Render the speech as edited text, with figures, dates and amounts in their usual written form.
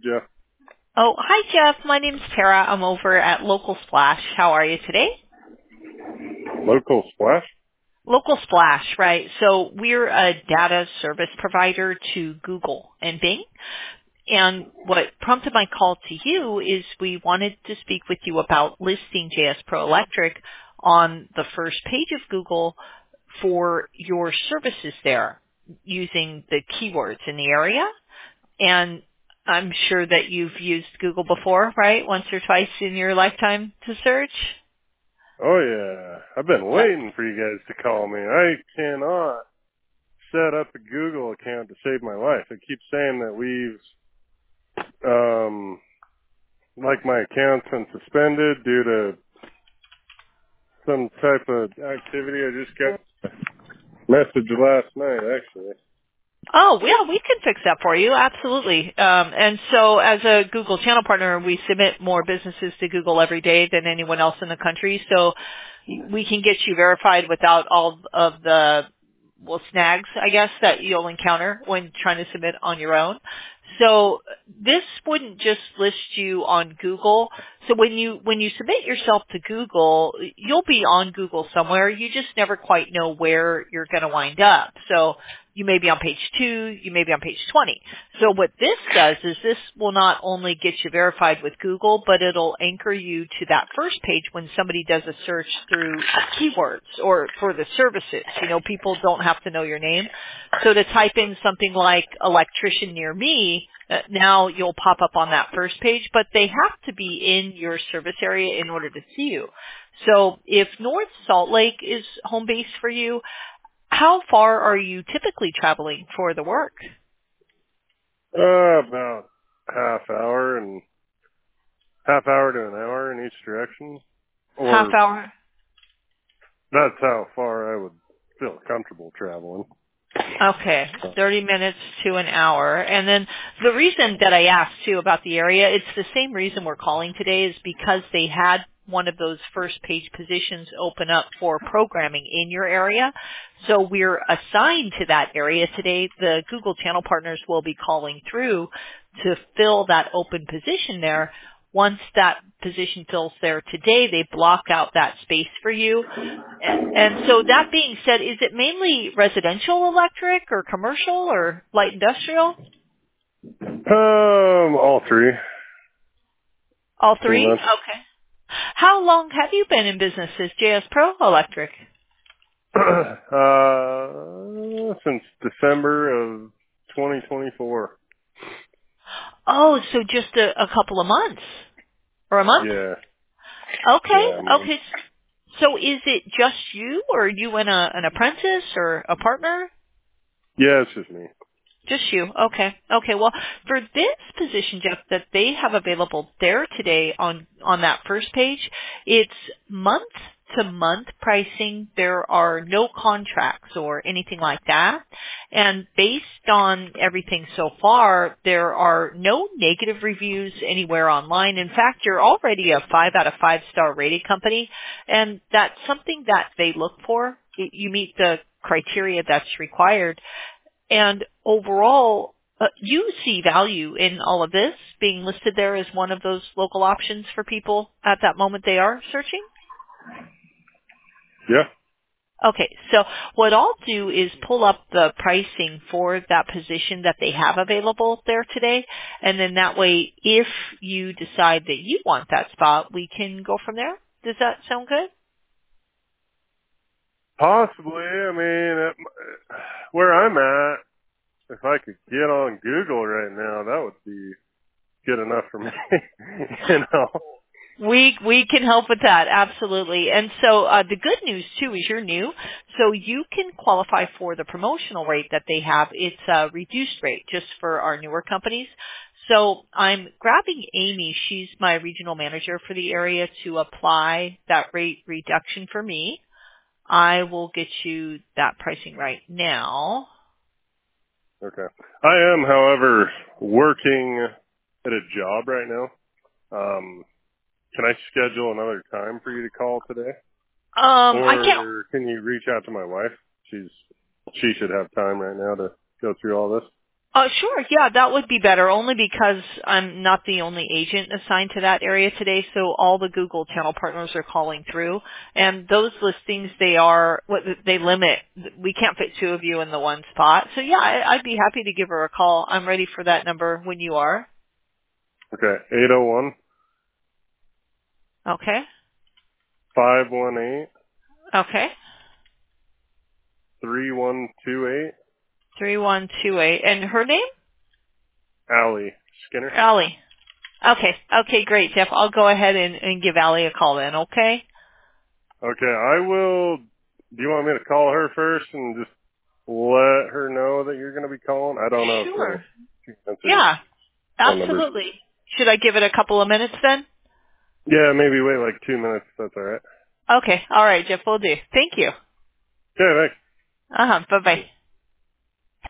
Jeff. Oh, hi, Jeff. My name's Tara. I'm over at Local Splash. How are you today? Local Splash? Local Splash, right. So we're a data service provider to Google and Bing. And what prompted my call to you is we wanted to speak with you about listing JS Pro Electric on the first page of Google for your services there using the keywords in the area. And I'm sure that you've used Google before, right? Once or twice in your lifetime to search. Oh, yeah. I've been waiting for you guys to call me. I cannot set up a Google account to save my life. It keeps saying that my account's been suspended due to some type of activity. I just got a message last night, actually. Oh, yeah, we can fix that for you. Absolutely. And so as a Google channel partner, we submit more businesses to Google every day than anyone else in the country. So we can get you verified without all of the, snags, I guess, that you'll encounter when trying to submit on your own. So this wouldn't just list you on Google. So when you submit yourself to Google, you'll be on Google somewhere. You just never quite know where you're going to wind up. So you may be on page 2, you may be on page 20. So what this does is this will not only get you verified with Google, but it'll anchor you to that first page when somebody does a search through keywords or for the services. You know, people don't have to know your name. So to type in something like electrician near me, now you'll pop up on that first page, but they have to be in your service area in order to see you. So if North Salt Lake is home base for you, how far are you typically traveling for the work? About half hour to an hour in each direction. Half Or hour? that's how far I would feel comfortable traveling. Okay, 30 minutes to an hour. And then the reason that I asked, too, about the area, it's the same reason we're calling today is because they had one of those first page positions open up for programming in your area. So we're assigned to that area today. The Google channel partners will be calling through to fill that open position there. Once that position fills there today, they block out that space for you. And so that being said, is it mainly residential electric or commercial or light industrial? All three. All three? Okay. How long have you been in business as JS Pro Electric? Since December of 2024. Oh, so just a couple of months or a month? Yeah. Okay. Yeah, Okay. So is it just you, or are you and an apprentice or a partner? Yeah, it's just me. Just you. Okay. Okay. Well, for this position, Jeff, that they have available there today on that first page, it's month to month pricing. There are no contracts or anything like that. And based on everything so far, there are no negative reviews anywhere online. In fact, you're already a 5 out of 5 star rated company. And that's something that they look for. You meet the criteria that's required. And overall, you see value in all of this being listed there as one of those local options for people at that moment they are searching? Yeah. Okay, so what I'll do is pull up the pricing for that position that they have available there today, and then that way, if you decide that you want that spot, we can go from there. Does that sound good? Possibly. I mean, where I'm at, if I could get on Google right now, that would be good enough for me. You know? We can help with that, absolutely. And so the good news too is you're new, so you can qualify for the promotional rate that they have. It's a reduced rate just for our newer companies. So I'm grabbing Amy, she's my regional manager for the area, to apply that rate reduction for me. I will get you that pricing right now. Okay. I am, however, working at a job right now. Can I schedule another time for you to call today? I can't. Or can you reach out to my wife? She should have time right now to go through all this. Sure. Yeah, that would be better only because I'm not the only agent assigned to that area today. So all the Google channel partners are calling through, and those listings, they limit. We can't fit two of you in the one spot. So yeah, I'd be happy to give her a call. I'm ready for that number when you are. Okay, 801 Okay. 518 Okay. 3128. 3128. And her name? Allie Skinner. Allie. Okay. Okay, great, Jeff. I'll go ahead and give Allie a call then, okay? Okay, I will. Do you want me to call her first and just let her know that you're going to be calling? I don't know if Sure. she answers Yeah, phone numbers. absolutely. Should I give it a couple of minutes then? Yeah, maybe wait like 2 minutes. If that's all right. Okay. All right, Jeff, we'll do. Thank you. Okay, thanks. Bye-bye.